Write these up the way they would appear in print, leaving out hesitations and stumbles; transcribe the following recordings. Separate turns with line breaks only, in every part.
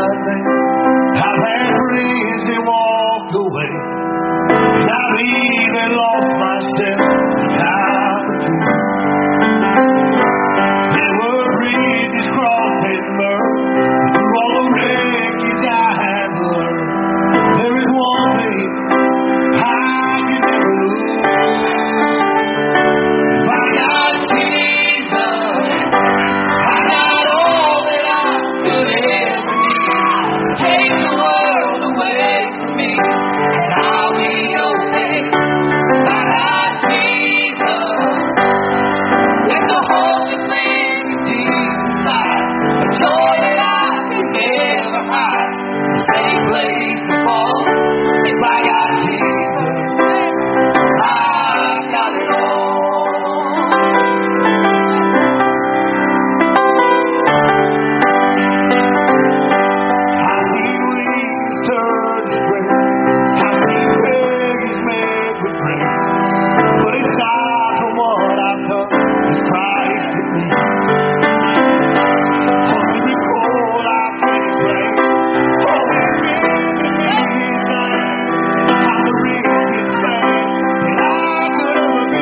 nothing. I've had friends that walked away, and I've even lost myself a time or two. There were bridges crossed and burned, through all the wreckage I have learned. There is one thing I can never lose. If I got Jesus, I got all that I could ever need. Take the world away from me, and I'll be okay. If I got Jesus, there's a hope that lives deep inside, a joy that I could never hide, a safe place to fall. If I got Jesus, I got it all. I've seen wings turn to spring, I've seen beggars met with grace, but it's not from what I've done, it's Christ in me. Only because I can't pray, only given me His name, I'm the richest man that I could ever be.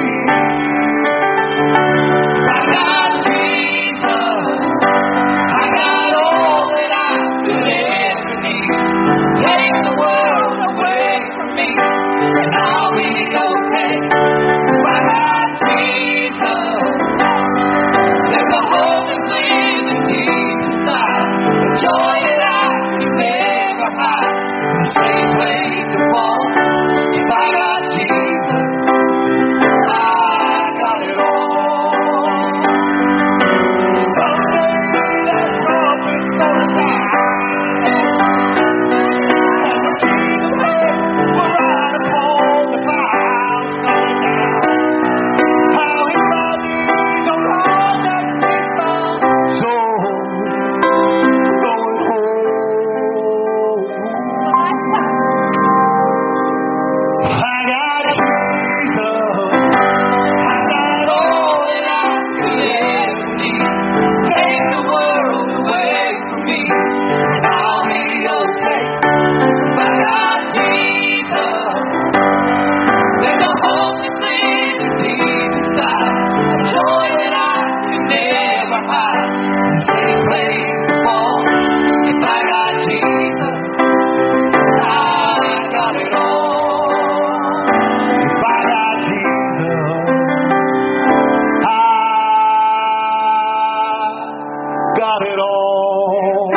I got Jesus, I got all that I could ever need. Take the world away from me, and I'll be okay. If I got Jesus, there's a hope that lives deep inside, a joy that I can never hide, a safe place to fall. If I got Jesus, I got it all. Someday that trumpet's gonna sound, and the King of Heaven will ride upon the clouds coming down. How His body's on all that sits down, so going home. I got Jesus, I got all that I could ever need. Take the world away from me, and I'll be okay. If I got Jesus, there's a hope that lives deep inside, a joy that I can never hide, a safe place to fall. If I got Jesus, I got it all. If I got Jesus, I got it all.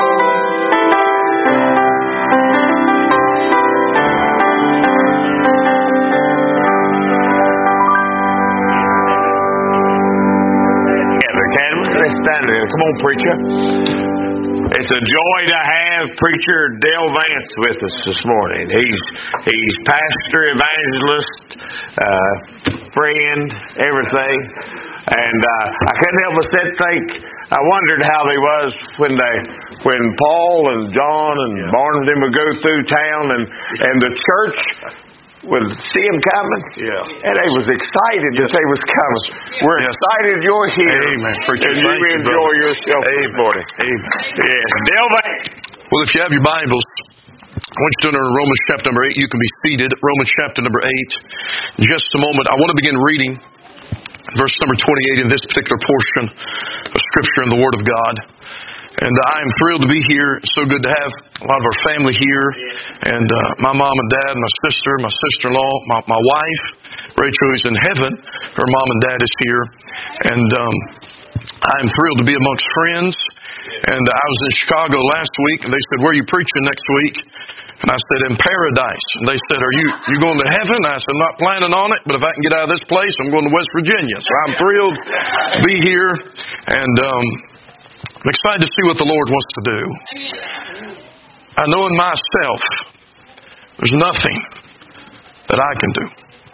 Together, can we? Let's stand there. Come on, preacher. It's a joy to have preacher Dale Vance with us this morning. He's pastor, evangelist, friend, everything. And I couldn't help but think. I wondered how they was when Paul and John and Barnabas them would go through town and the church would see him coming.
Yeah.
And they was excited that they was coming. We're excited you're here.
Amen. Preacher,
And
thank
you
you,
enjoy
brother.
yourself this morning.
Amen.
Yes. Dale Vance.
Well, if you have your Bibles, I want you to turn to Romans chapter number 8. You can be seated. Romans chapter number 8. In just a moment, I want to begin reading verse number 28 in this particular portion of Scripture in the Word of God. And I am thrilled to be here. It's so good to have a lot of our family here. And my mom and dad, my sister, my sister-in-law, my wife, Rachel, who's in heaven. Her mom and dad is here. And I am thrilled to be amongst friends. And I was in Chicago last week, and they said, "Where are you preaching next week?" And I said, "In paradise." And they said, "Are you going to heaven?" I said, "I'm not planning on it, but if I can get out of this place, I'm going to West Virginia." So I'm thrilled to be here. And I'm excited to see what the Lord wants to do. I know in myself, there's nothing that I can do.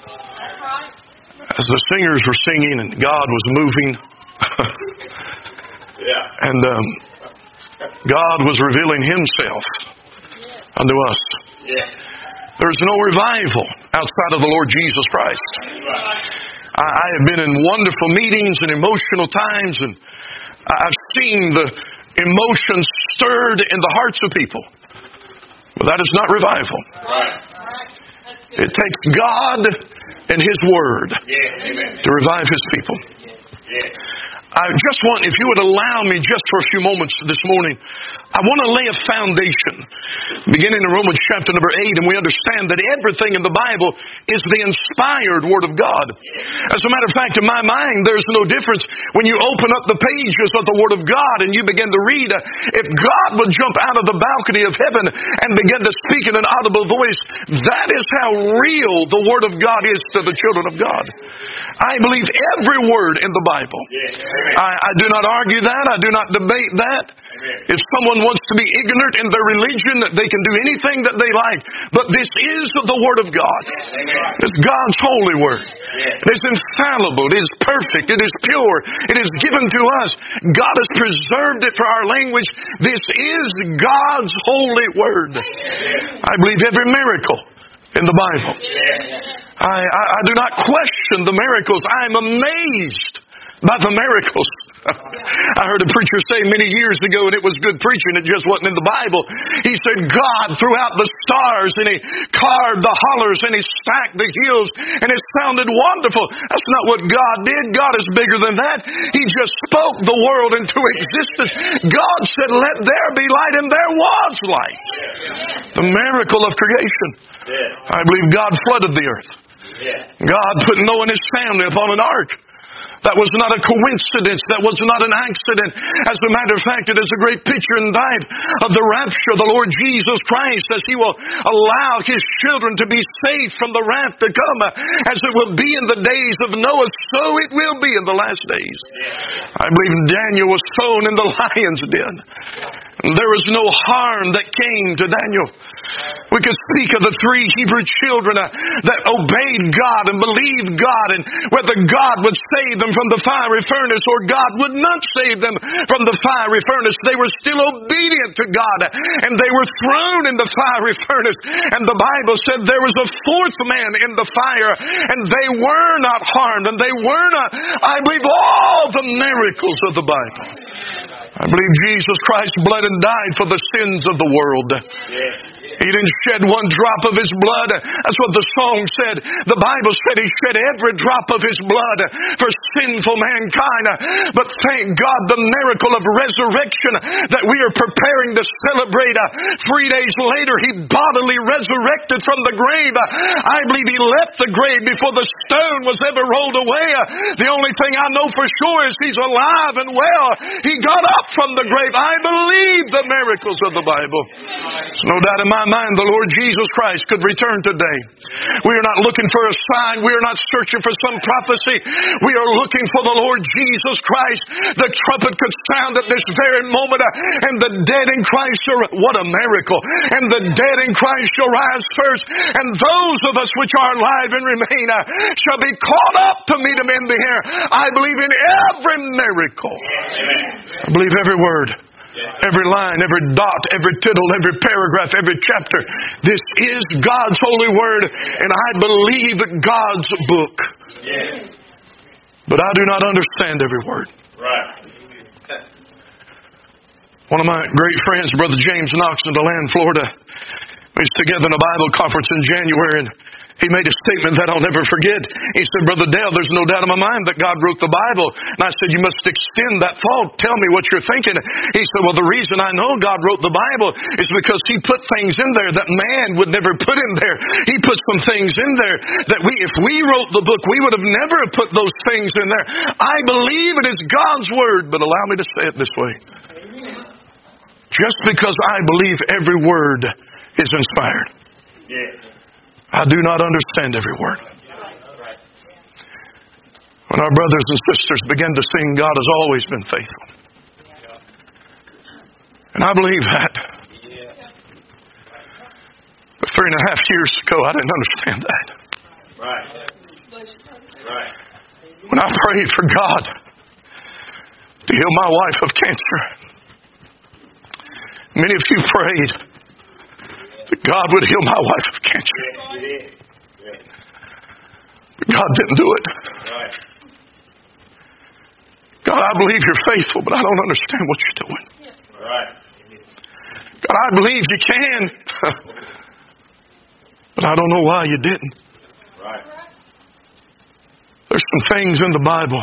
As the singers were singing and God was moving, and God was revealing Himself unto us. There's no revival outside of the Lord Jesus Christ. I have been in wonderful meetings and emotional times, and I've seen the emotions stirred in the hearts of people. But that is not revival. It takes God and His Word to revive His people. I just want, if you would allow me just for a few moments this morning, I want to lay a foundation beginning in Romans chapter number 8, and we understand that everything in the Bible is the inspired Word of God. As a matter of fact, in my mind, there's no difference when you open up the pages of the Word of God and you begin to read. If God would jump out of the balcony of heaven and begin to speak in an audible voice, that is how real the Word of God is to the children of God. I believe every word in the Bible. I do not argue that. I do not debate that. If someone wants to be ignorant in their religion, they can do anything that they like. But this is the Word of God. It's God's holy Word. It is infallible. It is perfect. It is pure. It is given to us. God has preserved it for our language. This is God's holy Word. I believe every miracle in the Bible. I do not question the miracles. I am amazed by the miracles. I heard a preacher say many years ago, and it was good preaching, it just wasn't in the Bible. He said, God threw out the stars, and He carved the hollers, and He stacked the hills, and it sounded wonderful. That's not what God did. God is bigger than that. He just spoke the world into existence. God said, let there be light, and there was light. The miracle of creation. I believe God flooded the earth. God put Noah and his family upon an ark. That was not a coincidence. That was not an accident. As a matter of fact, it is a great picture and type of the rapture of the Lord Jesus Christ, as He will allow His children to be saved from the wrath to come. As it will be in the days of Noah, so it will be in the last days. I believe Daniel was thrown in the lion's den. There was no harm that came to Daniel. We could speak of the 3 Hebrew children that obeyed God and believed God, and whether God would save them from the fiery furnace or God would not save them from the fiery furnace, they were still obedient to God, and they were thrown in the fiery furnace. And the Bible said there was a 4th man in the fire, and they were not harmed, and they were not, I believe, all the miracles of the Bible. I believe Jesus Christ bled and died for the sins of the world. He didn't shed one drop of His blood. That's what the song said. The Bible said He shed every drop of His blood for sinful mankind. But thank God, the miracle of resurrection that we are preparing to celebrate. 3 days later, He bodily resurrected from the grave. I believe He left the grave before the stone was ever rolled away. The only thing I know for sure is He's alive and well. He got up from the grave. I believe the miracles of the Bible. There's no doubt in my mind the Lord Jesus Christ could return today. We are not looking for a sign. We are not searching for some prophecy. We are looking for the Lord Jesus Christ. The trumpet could sound at this very moment, and the dead in Christ shall... What a miracle! And the dead in Christ shall rise first, and those of us which are alive and remain shall be caught up to meet Him in the air. I believe in every miracle. I believe every word. Every line, every dot, every tittle, every paragraph, every chapter. This is God's holy Word, and I believe God's book. But I do not understand every word. One of my great friends, Brother James Knox in DeLand, Florida, we was together in a Bible conference in January, and he made a statement that I'll never forget. He said, Brother Dale, there's no doubt in my mind that God wrote the Bible. And I said, you must extend that thought. Tell me what you're thinking. He said, well, the reason I know God wrote the Bible is because He put things in there that man would never put in there. He put some things in there that if we wrote the book, we would have never put those things in there. I believe it is God's Word, but allow me to say it this way. Just because I believe every word is inspired, I do not understand every word. When our brothers and sisters begin to sing, God has always been faithful. And I believe that. But 3.5 years ago, I didn't understand that. When I prayed for God to heal my wife of cancer, many of you prayed that God would heal my wife of cancer. But God didn't do it. God, I believe You're faithful, but I don't understand what You're doing.
Right.
God, I believe you can. But I don't know why you didn't.
Right.
There's some things in the Bible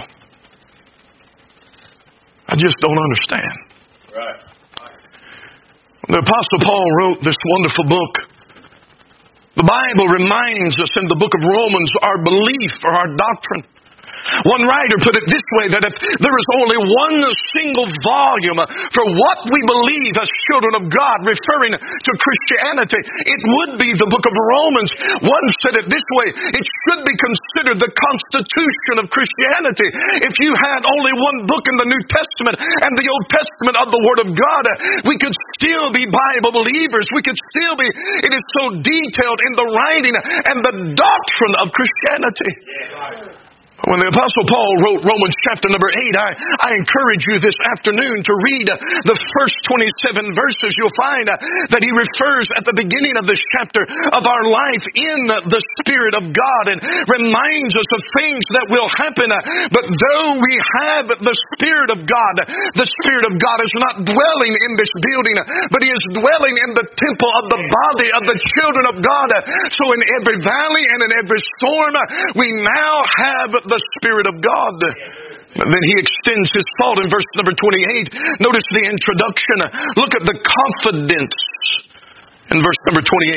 I just don't understand.
Right.
When the Apostle Paul wrote this wonderful book, the Bible reminds us in the book of Romans our belief or our doctrine. One writer put it this way, that if there is only one single volume for what we believe as children of God, referring to Christianity, it would be the book of Romans. One said it this way, it should be considered the constitution of Christianity. If you had only one book in the New Testament and the Old Testament of the Word of God, we could still be Bible believers. We could still be, it is so detailed in the writing and the doctrine of Christianity.
Yeah.
When the Apostle Paul wrote Romans chapter number 8, I encourage you this afternoon to read the first 27 verses. You'll find that he refers at the beginning of this chapter of our life in the Spirit of God and reminds us of things that will happen. But though we have the Spirit of God is not dwelling in this building, but He is dwelling in the temple of the body of the children of God. So in every valley and in every storm, we now have the Spirit of God. And then he extends his thought in verse number 28. Notice the introduction. Look at the confidence in verse number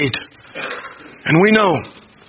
28. And we know.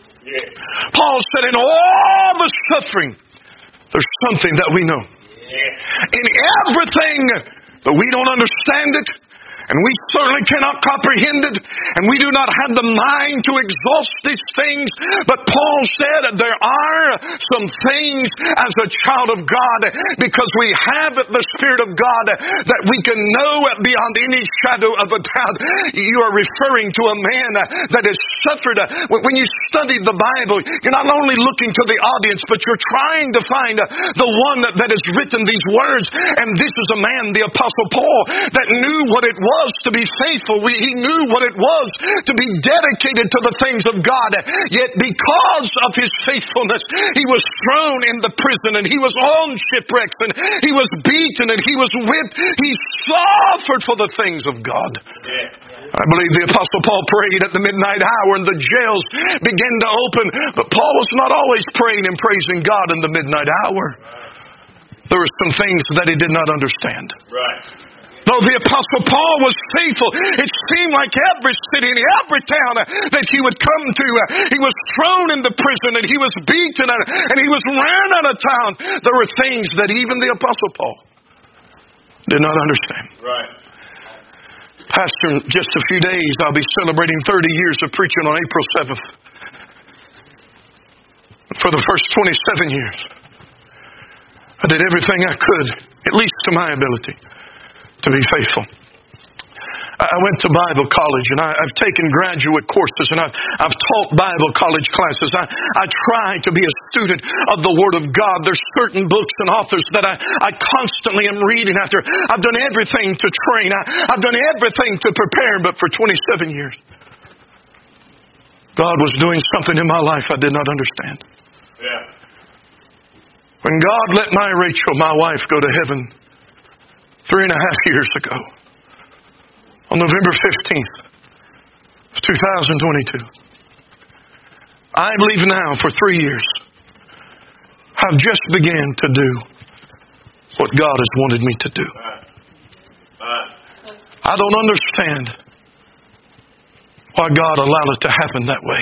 Paul said, in all the suffering, there's something that we know. In everything, but we don't understand it, and we certainly cannot comprehend it, and we do not have the mind to exhaust these things. But Paul said there are some things as a child of God, because we have the Spirit of God, that we can know beyond any shadow of a doubt. You are referring to a man that has suffered. When you study the Bible, you're not only looking to the audience, but you're trying to find the one that has written these words. And this is a man, the Apostle Paul, that knew what it was to be faithful. He knew what it was to be dedicated to the things of God. Yet because of his faithfulness, he was thrown in the prison, and he was on shipwrecks, and he was beaten, and he was whipped. He suffered for the things of God. I believe the Apostle Paul prayed at the midnight hour, and the jails began to open. But Paul was not always praying and praising God in the midnight hour. There were some things that he did not understand.
Right.
Though the Apostle Paul was faithful, it seemed like every city and every town that he would come to, he was thrown into prison, and he was beaten, and he was ran out of town. There were things that even the Apostle Paul did not understand.
Right.
Pastor, in just a few days, I'll be celebrating 30 years of preaching on April 7th. For the first 27 years, I did everything I could, at least to my ability, to be faithful. I went to Bible college, and I've taken graduate courses, and I've taught Bible college classes. I try to be a student of the Word of God. There's certain books and authors that I constantly am reading after. I've done everything to train. I've done everything to prepare, but for 27 years, God was doing something in my life I did not understand.
Yeah.
When God let my Rachel, my wife, go to heaven 3.5 years ago, on November 15th, 2022, I believe now for 3 years, I've just began to do what God has wanted me to do. I don't understand why God allowed it to happen that way.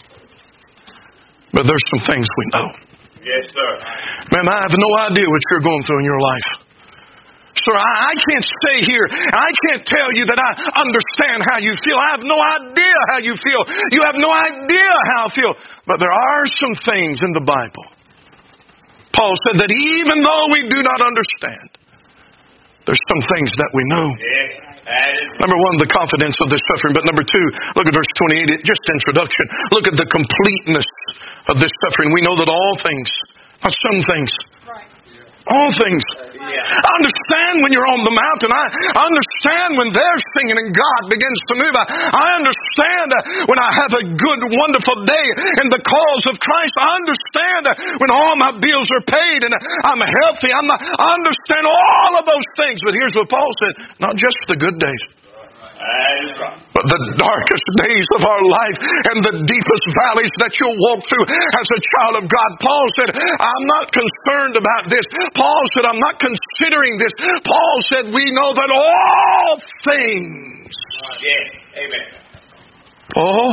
But there's some things we know.
Yes, sir.
Man, I have no idea what you're going through in your life. Sir, I can't stay here. I can't tell you that I understand how you feel. I have no idea how you feel. You have no idea how I feel. But there are some things in the Bible. Paul said that even though we do not understand, there's some things that we know. Number one, the confidence of the suffering. But number two, look at verse 28, just introduction. Look at the completeness of this suffering. We know that all things, not some things, All things. I understand when you're on the mountain. I understand when they're singing and God begins to move. I understand when I have a good, wonderful day in the cause of Christ. I understand when all my bills are paid and I'm healthy. I understand all of those things. But here's what Paul said. Not just the good days. But the darkest days of our life and the deepest valleys that you'll walk through as a child of God. Paul said, I'm not concerned about this. Paul said, I'm not considering this. Paul said, we know that all things.
Amen.
Oh,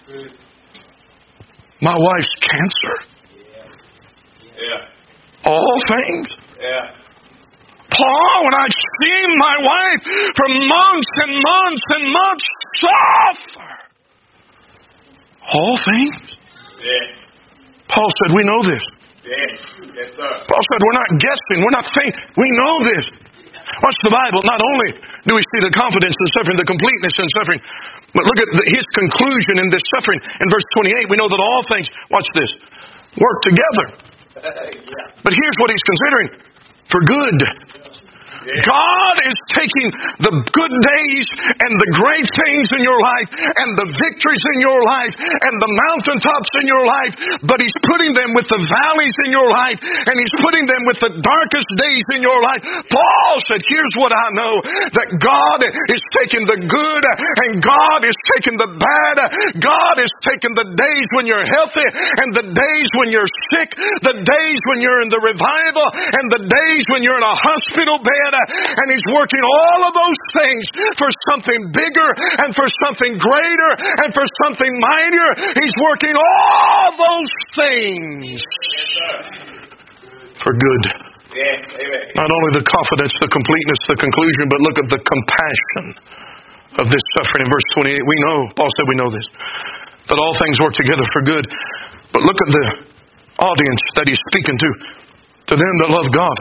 my wife's cancer. All things. Paul, when I've seen my wife for months and months and months suffer. All things? Paul said, we know this.
Yes, sir.
Paul said, we're not guessing. We're not thinking. We know this. Watch the Bible. Not only do we see the confidence in suffering, the completeness in suffering, but look at his conclusion in this suffering. In verse 28, we know that all things, watch this, work together. But here's what he's considering. For good. God is taking the good days and the great things in your life and the victories in your life and the mountaintops in your life, but He's putting them with the valleys in your life and He's putting them with the darkest days in your life. Paul said, here's what I know, that God is taking the good and God is taking the bad. God is taking the days when you're healthy and the days when you're sick, the days when you're in the revival and the days when you're in a hospital bed. And He's working all of those things for something bigger and for something greater and for something mightier. He's working all those things for good. Not only the confidence, the completeness, the conclusion, but look at the compassion of this suffering. In verse 28, we know, Paul said we know this, that all things work together for good. But look at the audience that he's speaking to them that love God.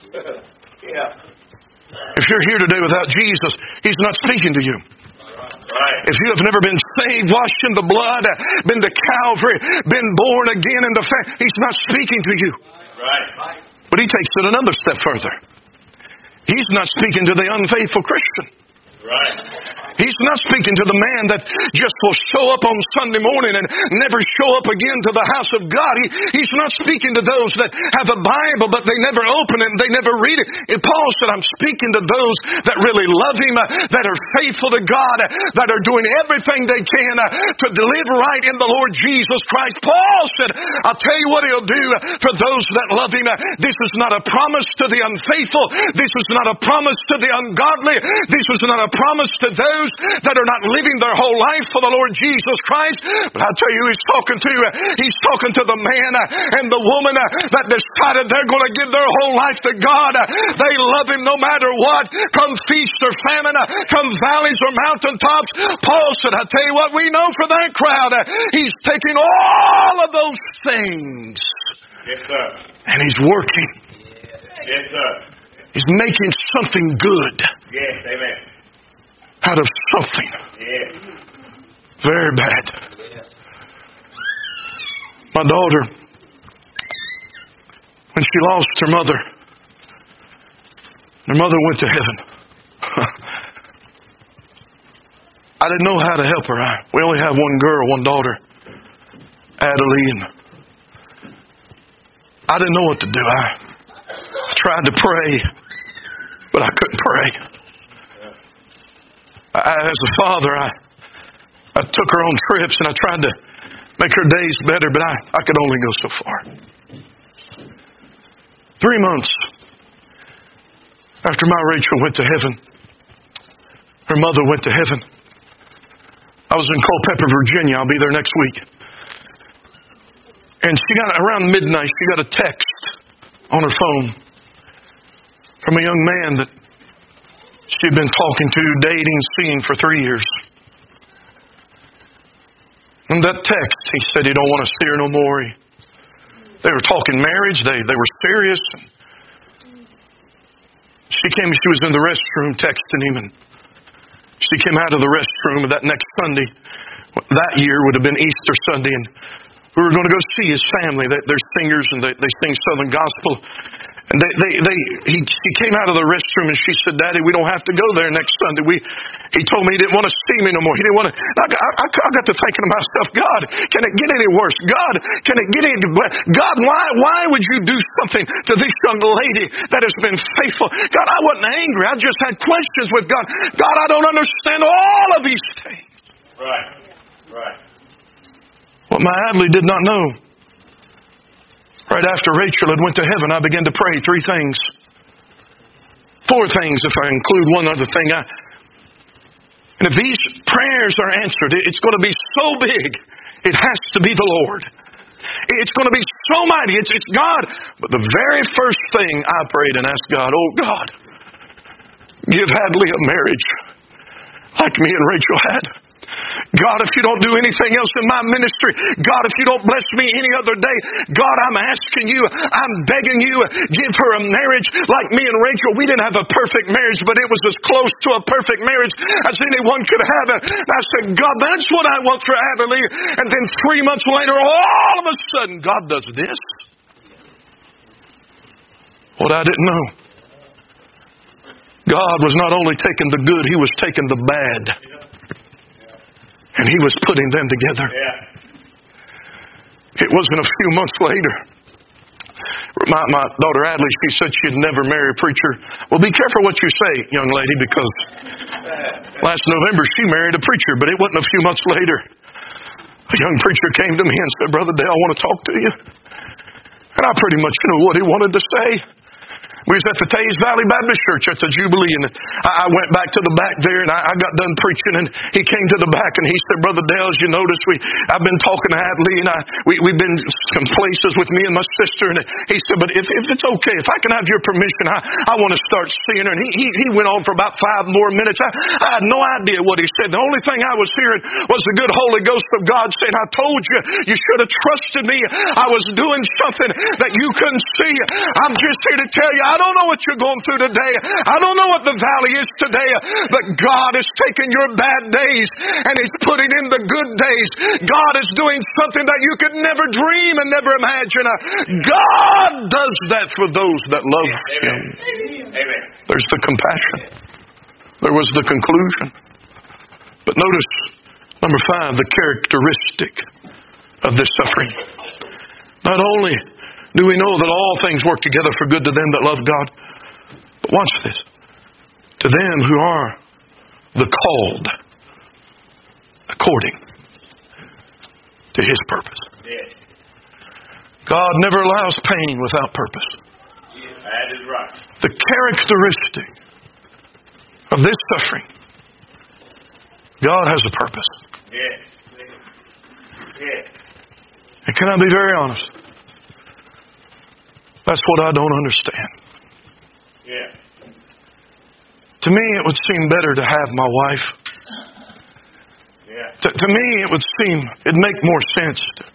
If you're here today without Jesus, He's not speaking to you. If you have never been saved, washed in the blood, been to Calvary, been born again in the faith, He's not speaking to you. But He takes it another step further. He's not speaking to the unfaithful Christian. He's not speaking to the man that just will show up on Sunday morning and never show up again to the house of God. He's not speaking to those that have a Bible but they never open it and they never read it. And Paul said, I'm speaking to those that really love Him, that are faithful to God, that are doing everything they can to live right in the Lord Jesus Christ. Paul said, I'll tell you what He'll do for those that love Him. This is not a promise to the unfaithful. This is not a promise to the ungodly. This is not a promise to those that are not living their whole life for the Lord Jesus Christ. But I'll tell you who He's talking to. He's talking to the man and the woman that decided they're going to give their whole life to God. They love Him no matter what. Come feast or famine, come valleys or mountaintops. Paul said, I'll tell you what, we know for that crowd. He's taking all of those things.
Yes, sir.
And He's working.
Yes, sir.
He's making something good.
Yes, amen.
Out of something very bad. My daughter, when she lost her mother went to heaven. I didn't know how to help her. We only have one girl, one daughter, Adeline. I didn't know what to do. I tried to pray, but I couldn't pray. As a father, I took her on trips and I tried to make her days better, but I could only go so far. 3 months after my Rachel went to heaven, her mother went to heaven. I was in Culpeper, Virginia. I'll be there next week. And she got, around midnight, she got a text on her phone from a young man that she'd been talking to, dating, seeing for 3 years. And that text, he said he don't want to see her no more. They were talking marriage. They were serious. She was in the restroom texting him, and she came out of the restroom that next Sunday. That year would have been Easter Sunday, and we were going to go see his family. They're singers, and they sing Southern Gospel. And he came out of the restroom and she said, Daddy, we don't have to go there next Sunday. He told me he didn't want to see me no more. He didn't want to. I got to thinking to myself, God, can it get any worse? God, can it get any? God, why would you do something to this young lady that has been faithful? God, I wasn't angry. I just had questions with God. God, I don't understand all of these things.
Right.
What my Adley did not know. Right after Rachel had went to heaven, I began to pray 3 things. 4 things if I include one other thing. And if these prayers are answered, it's going to be so big, it has to be the Lord. It's going to be so mighty. It's God. But the very first thing I prayed and asked God, oh God, give Hadley a marriage like me and Rachel had. God, if you don't do anything else in my ministry, God, if you don't bless me any other day, God, I'm asking you, I'm begging you, give her a marriage like me and Rachel. We didn't have a perfect marriage, but it was as close to a perfect marriage as anyone could have it. And I said, God, that's what I want for Adelaide. And then 3 months later, all of a sudden, God does this. What I didn't know. God was not only taking the good, He was taking the bad. And He was putting them together. It wasn't a few months later. My daughter Adley, she said she'd never marry a preacher. Well, be careful what you say, young lady, because last November she married a preacher, but it wasn't a few months later. A young preacher came to me and said, Brother Dale, I want to talk to you. And I pretty much knew what he wanted to say. We was at the Taze Valley Baptist Church at the Jubilee, and I went back to the back there, and I got done preaching, and he came to the back, and he said, Brother Dale, as you notice, I've been talking to Adley, and we've been some places with me and my sister, and he said, but if it's okay, if I can have your permission, I want to start seeing her. And he went on for about 5 more minutes. I had no idea what he said. The only thing I was hearing was the good Holy Ghost of God saying, I told you, you should have trusted me. I was doing something that you couldn't see. I'm just here to tell you, I don't know what you're going through today. I don't know what the valley is today, but God is taking your bad days and He's putting in the good days. God is doing something that you could never dream and never imagine. God does that for those that love Him.
Amen.
There's the compassion. There was the conclusion. But notice, number 5, the characteristic of this suffering. Not only do we know that all things work together for good to them that love God? But watch this. To them who are the called according to His purpose. God never allows pain without purpose.
That is right.
The characteristic of this suffering, God has a purpose. And can I be very honest? That's what I don't understand. To me, it would seem better to have my wife. To me, it would seem, it'd make more sense to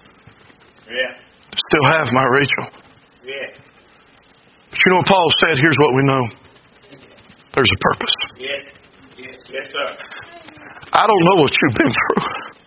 still have my Rachel. But you know what Paul said? Here's what we know. There's a purpose.
Yes, sir.
I don't know what you've been through.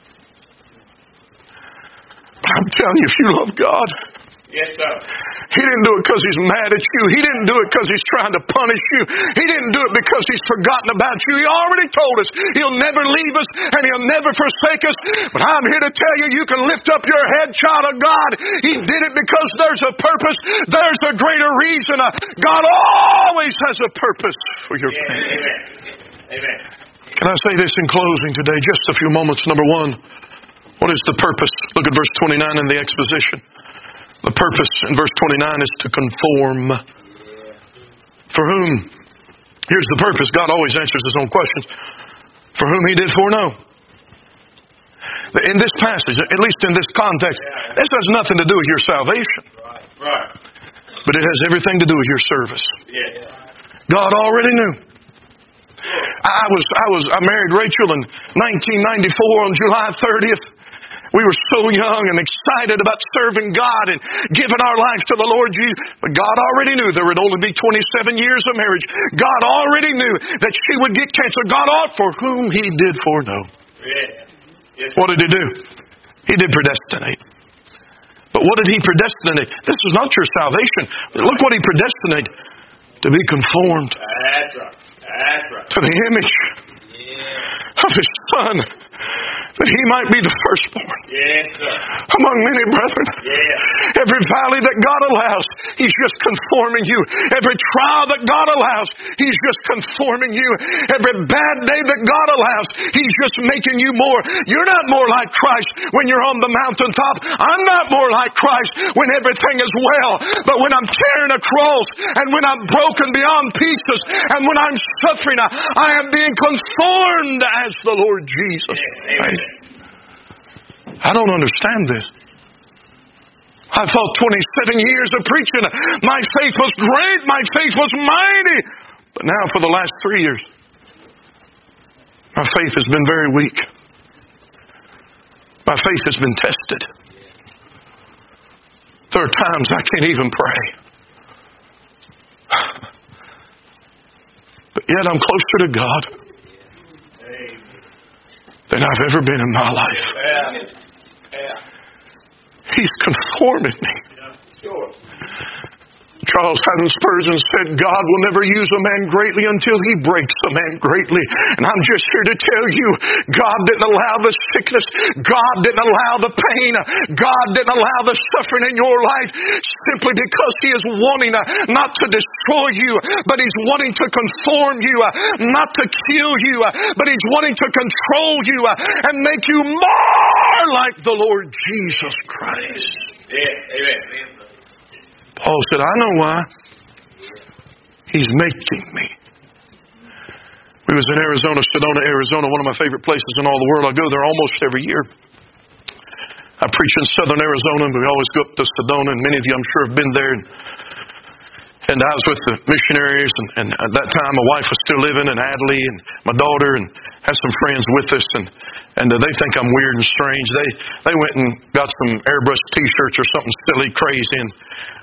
But I'm telling you, if you love God,
Yes, sir.
He didn't do it because He's mad at you. He didn't do it because He's trying to punish you. He didn't do it because He's forgotten about you. He already told us He'll never leave us and He'll never forsake us. But I'm here to tell you, you can lift up your head, child of God. He did it because there's a purpose. There's a greater reason. God always has a purpose for your family.
Amen.
Can I say this in closing today? Just a few moments. Number 1, what is the purpose? Look at verse 29 in the exposition. The purpose in verse 29 is to conform. For whom? Here's the purpose. God always answers His own questions. For whom He did foreknow. In this passage, at least in this context, this has nothing to do with your salvation.
Right.
But it has everything to do with your service. God already knew. I married Rachel in 1994 on July 30th. We were so young and excited about serving God and giving our lives to the Lord Jesus. But God already knew there would only be 27 years of marriage. God already knew that she would get cancer. God, for whom He did foreknow. What did He do? He did predestinate. But what did He predestinate? This is not your salvation. Look what He predestinated. To be conformed to the image of His Son, that He might be the firstborn among many brethren. Every valley that God allows, He's just conforming you. Every trial that God allows, He's just conforming you. Every bad day that God allows, He's just making you more. You're not more like Christ when you're on the mountaintop. I'm not more like Christ when everything is well. But when I'm carrying a cross, and when I'm broken beyond pieces, and when I'm suffering, I am being conformed as the Lord Jesus. I don't understand this. I thought 27 years of preaching, my faith was great, my faith was mighty. But now for the last 3 years, my faith has been very weak. My faith has been tested. There are times I can't even pray. But yet I'm closer to God than I've ever been in my life. He's conforming me. Charles Haddon Spurgeon said, God will never use a man greatly until He breaks a man greatly. And I'm just here to tell you, God didn't allow the sickness. God didn't allow the pain. God didn't allow the suffering in your life simply because He is wanting not to destroy you, but He's wanting to conform you, not to kill you, but He's wanting to control you and make you more like the Lord Jesus Christ.
Amen.
Paul said, I know why. He's making me. We was in Arizona, Sedona, Arizona, one of my favorite places in all the world. I go there almost every year. I preach in southern Arizona, but we always go up to Sedona, and many of you, I'm sure, have been there. And I was with the missionaries, and at that time my wife was still living, and Adley, and my daughter, and had some friends with us, and they think I'm weird and strange. They went and got some airbrushed T-shirts or something silly, crazy. And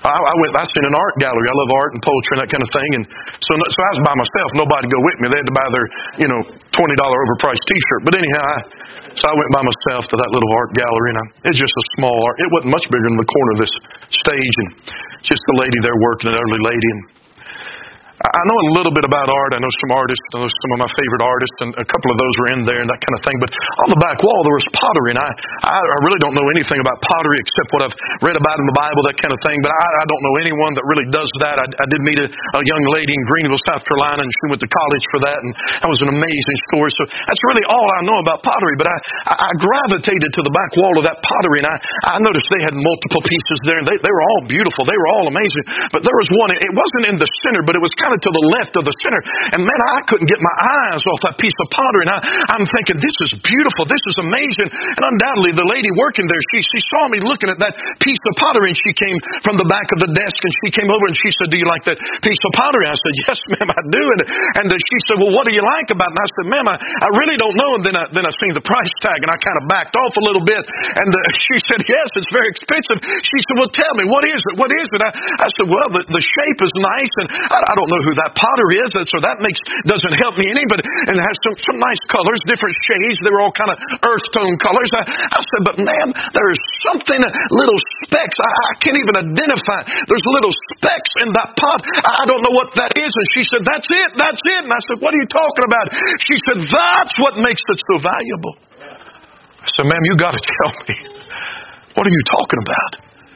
I seen an art gallery. I love art and poetry and that kind of thing. And so I was by myself. Nobody go with me. They had to buy their $20 overpriced T-shirt. But anyhow, so I went by myself to that little art gallery, and it's just a small art. It wasn't much bigger than the corner of this stage, and just a lady there working, an elderly lady. And I know a little bit about art. I know some artists. I know some of my favorite artists, and a couple of those were in there and that kind of thing. But on the back wall, there was pottery, and I really don't know anything about pottery except what I've read about in the Bible, that kind of thing. But I don't know anyone that really does that. I did meet a young lady in Greenville, South Carolina, and she went to college for that, and that was an amazing story. So that's really all I know about pottery. But I gravitated to the back wall of that pottery, and I noticed they had multiple pieces there, and they were all beautiful. They were all amazing. But there was one. It wasn't in the center, but it was kind of to the left of the center. And man, I couldn't get my eyes off that piece of pottery. And I'm thinking, this is beautiful. This is amazing. And undoubtedly, the lady working there, she saw me looking at that piece of pottery, and she came from the back of the desk, and she came over and she said, do you like that piece of pottery? I said, yes, ma'am, I do. And she said, well, what do you like about it? And I said, ma'am, I really don't know. And then I seen the price tag, and I kind of backed off a little bit. And she said, yes, it's very expensive. She said, well, tell me, what is it? What is it? I said, well, the shape is nice, and I don't know who that potter is, so that doesn't help me any, but it has some nice colors, different shades. They were all kind of earth tone colors. I said, but ma'am, there is something, little specks. I can't even identify. There's little specks in that pot. I don't know what that is. And she said, that's it. And I said, what are you talking about? She said, that's what makes it so valuable. I said, ma'am, you got to tell me. What are you talking about?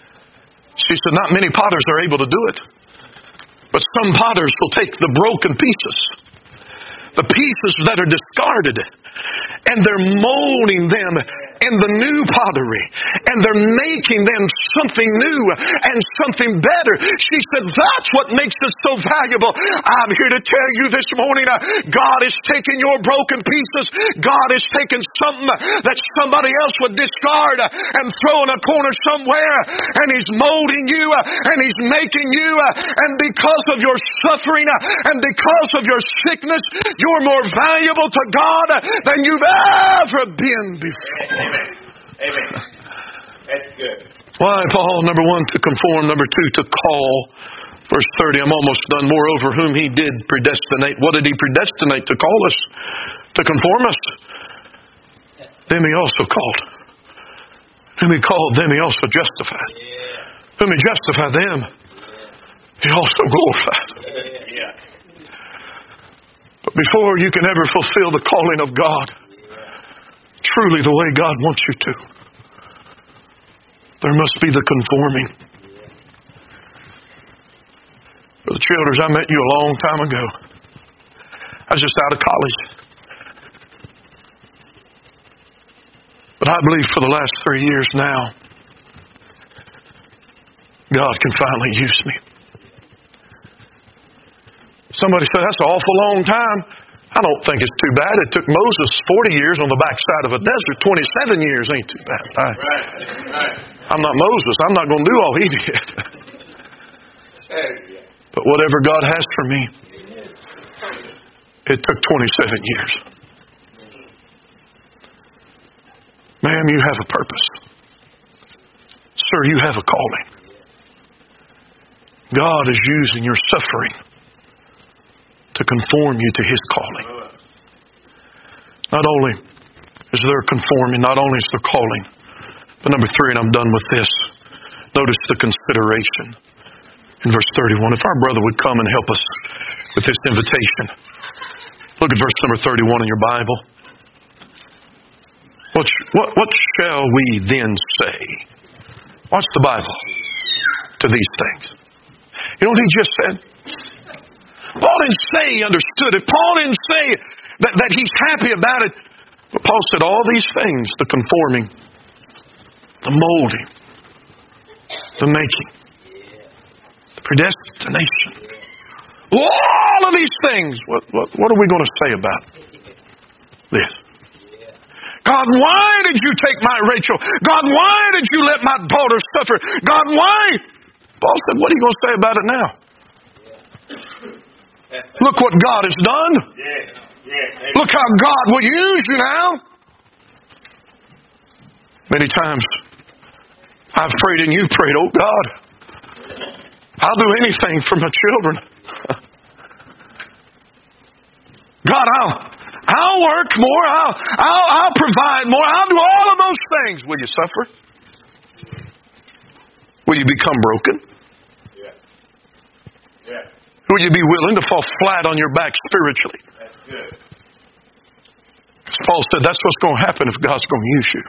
She said, not many potters are able to do it. But some potters will take the broken pieces, the pieces that are discarded, and they're molding them in the new pottery, and they're making them something new and something better. She said, that's what makes it so valuable. I'm here to tell you this morning, God is taking your broken pieces. God is taking something that somebody else would discard and throw in a corner somewhere, and He's molding you, and He's making you, and because of your suffering and because of your sickness, you're more valuable to God than you've ever been before.
Amen. That's good.
Why, Paul? Number one, to conform. Number two, to call. Verse 30, I'm almost done. Moreover, whom He did predestinate. What did He predestinate? To call us. To conform us. Them He also called. Whom He called, them He also justified. Whom He justified, them He also glorified. But before you can ever fulfill the calling of God, truly the way God wants you to, there must be the conforming. Brother Childers, I met you a long time ago. I was just out of college. But I believe for the last 3 years now, God can finally use me. Somebody said, that's an awful long time. I don't think it's too bad. It took Moses 40 years on the backside of a desert. 27 years ain't too bad. I'm not Moses. I'm not going to do all he did. But whatever God has for me, it took 27 years. Ma'am, you have a purpose. Sir, you have a calling. God is using your suffering to conform you to His calling. Not only is there conforming, not only is there calling, but number 3, and I'm done with this, notice the consideration. In verse 31, if our brother would come and help us with this invitation. Look at verse number 31 in your Bible. What shall we then say? Watch the Bible to these things. You know what he just said? Paul didn't say he understood it. Paul didn't say that he's happy about it. But Paul said all these things, the conforming, the molding, the making, the predestination. All of these things. What are we going to say about this? God, why did you take my Rachel? God, why did you let my daughter suffer? God, why? Paul said, what are you going to say about it now? Look what God has done. Look how God will use you now. Many times I've prayed and you prayed, oh God, I'll do anything for my children. God, I'll work more. I'll provide more. I'll do all of those things. Will you suffer? Will you become broken? Will you be willing to fall flat on your back spiritually?
That's good.
Because Paul said that's what's going to happen if God's going to use you.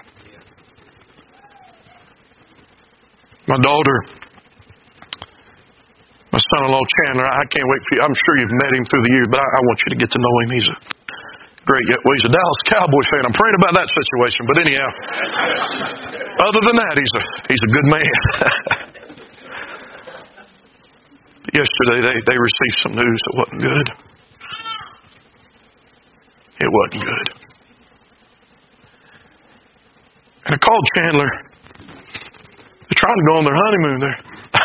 My daughter, my son-in-law Chandler, I can't wait for you. I'm sure you've met him through the years, but I want you to get to know him. He's a great, he's a Dallas Cowboy fan. I'm praying about that situation. But anyhow, other than that, he's a good man. Yesterday, they received some news that wasn't good. It wasn't good. And I called Chandler. They're trying to go on their honeymoon there.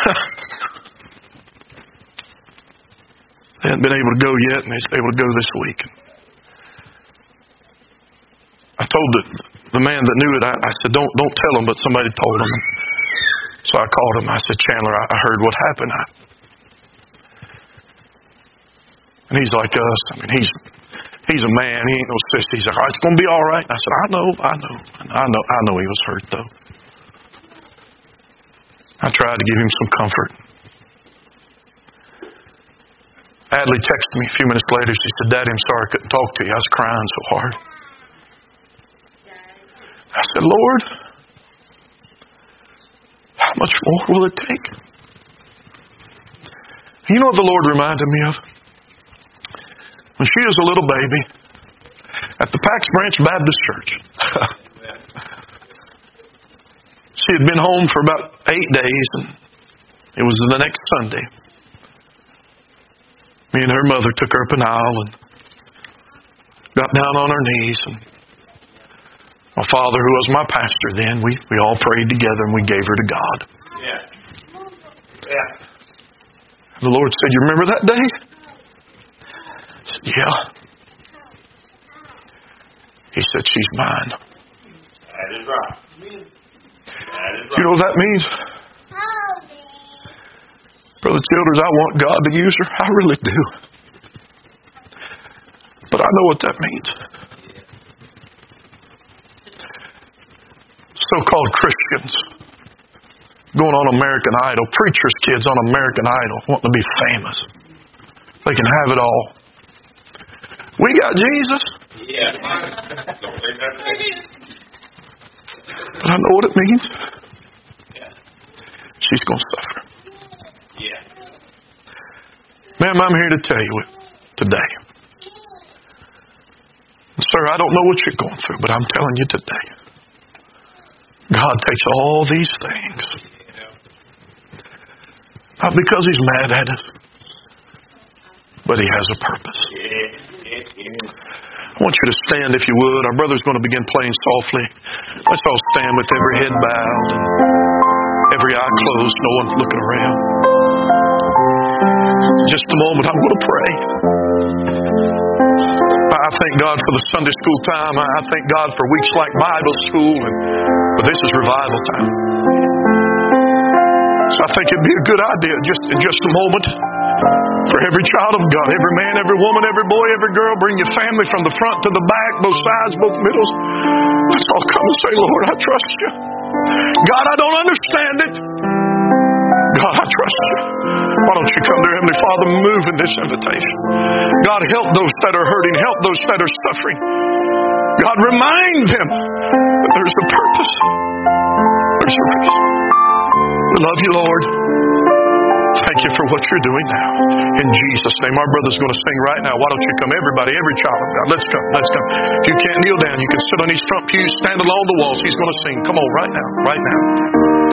They hadn't been able to go yet, and they're able to go this week. I told the man that knew it, I said, don't tell him, but somebody told him. So I called him. I said, Chandler, I heard what happened. And he's like us. I mean, he's a man. He ain't no sissy. He's like, oh, it's going to be all right. I said, I know he was hurt, though. I tried to give him some comfort. Adley texted me a few minutes later. She said, Daddy, I'm sorry I couldn't talk to you. I was crying so hard. I said, Lord, how much more will it take? You know what the Lord reminded me of? When she was a little baby at the Pax Branch Baptist Church. She had been home for about 8 days, and it was the next Sunday. Me and her mother took her up an aisle and got down on our knees. And my father, who was my pastor then, we all prayed together and we gave her to God.
Yeah.
The Lord said, you remember that day? I said, yeah. He said, she's mine.
That is right.
You know what that means? Brother Childers, I want God to use her. I really do. But I know what that means. so-called Christians going on American Idol, preachers' kids on American Idol, wanting to be famous. They can have it all. We got Jesus. But I know what it means. She's going to suffer. Ma'am, I'm here to tell you it today. Sir, I don't know what you're going through, but I'm telling you today. God takes all these things. Not because He's mad at us, but He has a purpose. I want you to stand if you would. Our brother's going to begin playing softly. Let's all stand with every head bowed and every eye closed, no one looking around. Just a moment, I'm going to pray. I thank God for the Sunday school time. I thank God for weeks like Bible school. But this is revival time. So I think it'd be a good idea in just a moment for every child of God, every man, every woman, every boy, every girl, bring your family from the front to the back, both sides, both middles. Let's all come and say, Lord, I trust you. God, I don't understand it. God, I trust you. Why don't you come there, Heavenly Father, move in this invitation. God, help those that are hurting. Help those that are suffering. God, remind them that there's a purpose. There's a reason. We love you, Lord. Thank you for what you're doing now. In Jesus' name. Our brother's going to sing right now. Why don't you come, everybody, every child of God. Let's come. Let's come. If you can't kneel down, you can sit on these front pews, stand along the walls. He's going to sing. Come on, right now. Right now.